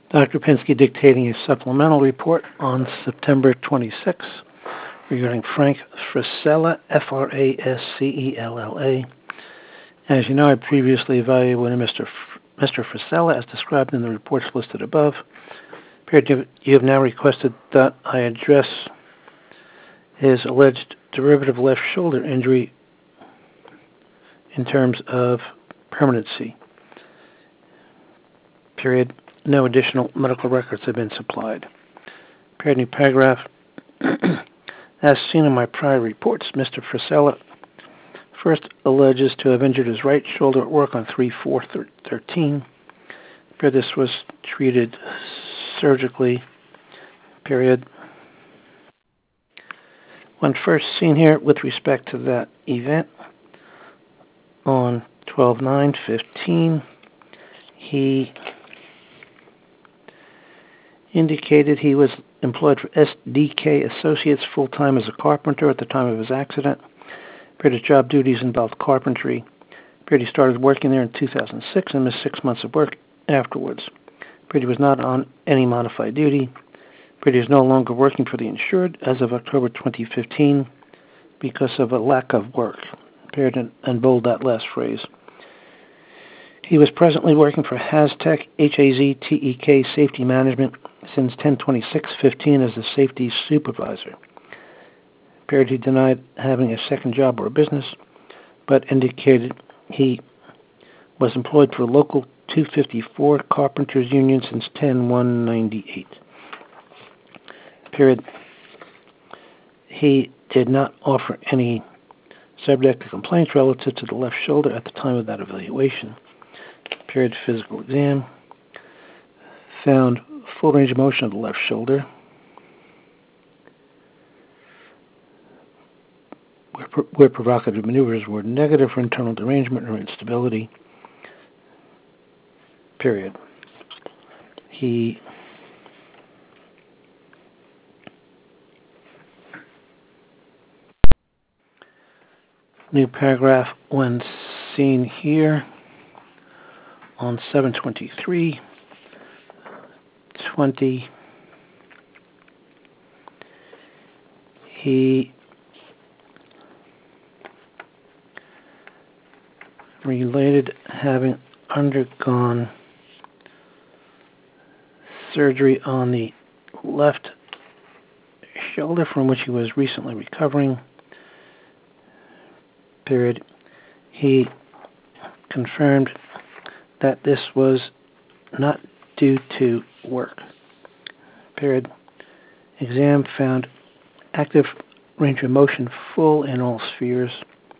Dr. Pinsky dictating a supplemental report on September 26 regarding Frank Frisella, Frascella. As you know, I previously evaluated Mr. Frisella as described in the reports listed above. You have now requested that I address his alleged derivative left shoulder injury in terms of permanency. Period. No additional medical records have been supplied. Period. New paragraph. As seen in my prior reports, Mr. Frisella first alleges to have injured his right shoulder at work on 3/4/13. This was treated surgically. Period. When first seen here with respect to that event on 12/9/15, he indicated he was employed for SDK Associates full-time as a carpenter at the time of his accident. His job duties involved carpentry. He started working there in 2006 and missed 6 months of work afterwards. He was not on any modified duty. He is no longer working for the insured as of October 2015 because of a lack of work. And bold that last phrase. He was presently working for Haztek, Haztek Safety Management since 10/26/15 as the safety supervisor. He denied having a second job or a business, but indicated he was employed for local 254 Carpenters Union since 10/1/98. He did not offer any subjective complaints relative to the left shoulder at the time of that evaluation. Physical exam found full range of motion of the left shoulder, where provocative maneuvers were negative for internal derangement or instability. New paragraph, when seen here on 7/23/20, he related having undergone surgery on the left shoulder from which he was recently recovering. He confirmed that this was not due to work. Exam found active range of motion full in all spheres.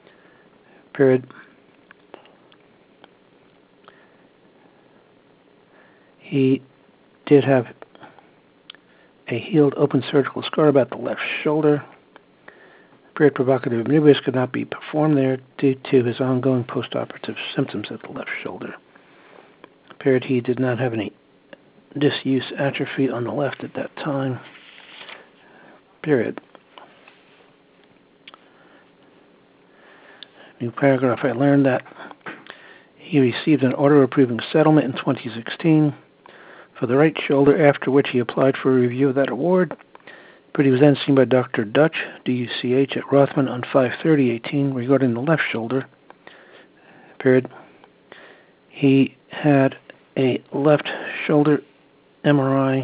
He did have a healed open surgical scar about the left shoulder. Provocative maneuvers could not be performed there due to his ongoing postoperative symptoms at the left shoulder. He did not have any disuse atrophy on the left at that time. New paragraph, I learned that he received an order approving settlement in 2016 for the right shoulder, after which he applied for a review of that award. He was then seen by Dr. Dutch, DUCH, at Rothman on 5/30/18 regarding the left shoulder. He had a left shoulder MRI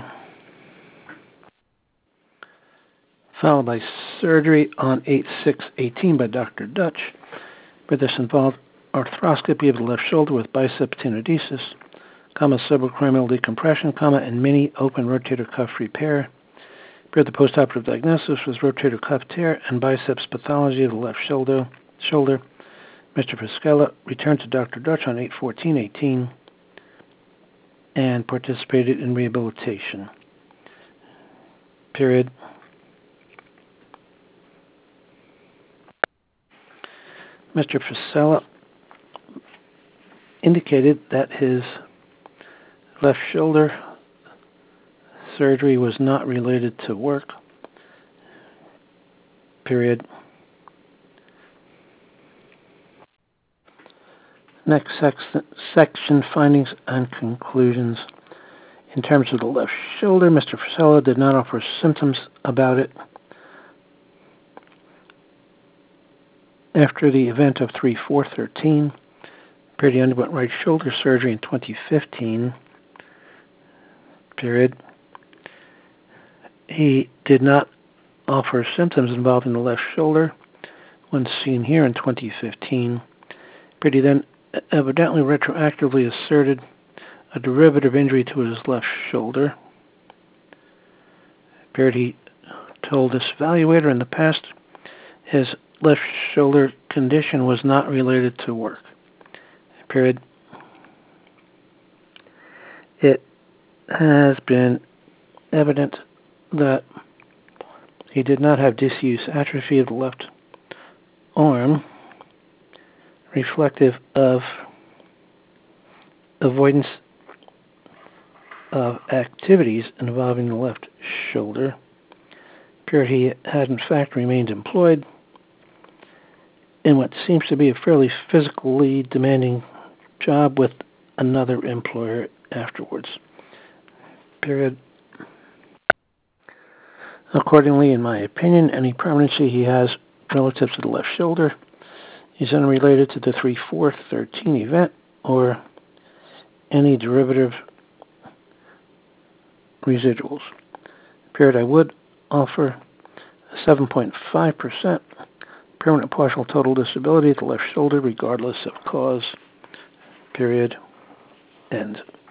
followed by surgery on 8/6/18 by Dr. Dutch, where this involved arthroscopy of the left shoulder with bicep tenodesis, subacromial decompression, and mini open rotator cuff repair. The postoperative diagnosis was rotator cuff tear and biceps pathology of the left shoulder. Mr. Frisella returned to Dr. Dutch on 8/14/18 and participated in rehabilitation. Mr. Frisella indicated that his left shoulder surgery was not related to work. Next section, findings and conclusions. In terms of the left shoulder, Mr. Frisella did not offer symptoms about it. After the event of 3/4/13, Peardy underwent right shoulder surgery in 2015. He did not offer symptoms involving the left shoulder when seen here in 2015. Peardy then evidently retroactively asserted a derivative injury to his left shoulder. Peardy told this evaluator in the past his left shoulder condition was not related to work. It has been evident that he did not have disuse atrophy of the left arm, reflective of avoidance of activities involving the left shoulder. He had in fact remained employed in what seems to be a fairly physically demanding job with another employer afterwards. Accordingly, in my opinion, any permanency he has relative to the left shoulder is unrelated to the 3/4/13 event or any derivative residuals. I would offer a 7.5% permanent partial total disability of the left shoulder regardless of cause. End.